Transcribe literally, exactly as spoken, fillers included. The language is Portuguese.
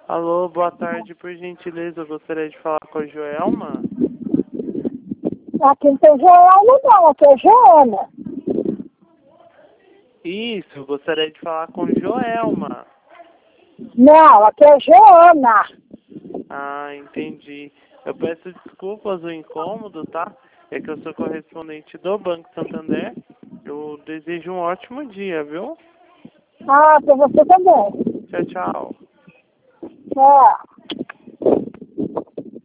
Alô, boa tarde, por gentileza, eu gostaria de falar com a Joelma. Aqui não tem Joelma não, aqui é Joana. Isso, eu gostaria de falar com Joelma. Não, aqui é Joana. Ah, entendi. Eu peço desculpas o incômodo, tá? É que eu sou correspondente do Banco Santander. Eu desejo um ótimo dia, viu? Ah, pra você também. Tchau, tchau. Tchau.